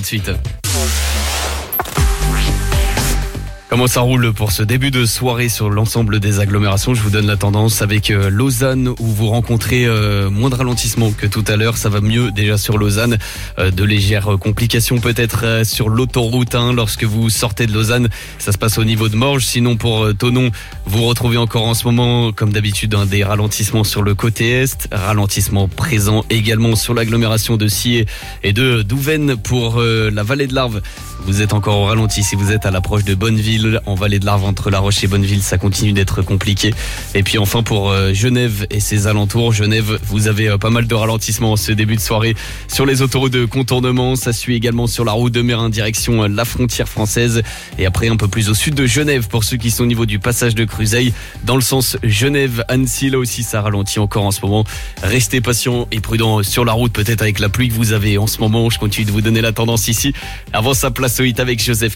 de suite. Comment ça roule pour ce début de soirée sur l'ensemble des agglomérations? Je vous donne la tendance avec Lausanne où vous rencontrez moins de ralentissement que tout à l'heure. Ça va mieux déjà sur Lausanne. De légères complications peut-être sur l'autoroute 1 lorsque vous sortez de Lausanne. Ça se passe au niveau de Morges. Sinon pour Thonon, vous retrouvez encore en ce moment comme d'habitude des ralentissements sur le côté est. Ralentissement présent également sur l'agglomération de Sillé et de Douvaine. Pour la vallée de l'Arve, vous êtes encore au ralenti si vous êtes à l'approche de Bonneville. En vallée de l'Arve, entre La Roche et Bonneville, ça continue d'être compliqué. Et puis enfin pour Genève et ses alentours, Genève, vous avez pas mal de ralentissements ce début de soirée sur les autoroutes de contournement. Ça suit également sur la route de Mérin direction la frontière française. Et après un peu plus au sud de Genève pour ceux qui sont au niveau du passage de Cruzeil. Dans le sens Genève-Annecy, là aussi ça ralentit encore en ce moment. Restez patient et prudent sur la route, peut-être avec la pluie que vous avez en ce moment. Je continue de vous donner la tendance ici. Avant ça, place au hit avec Joseph.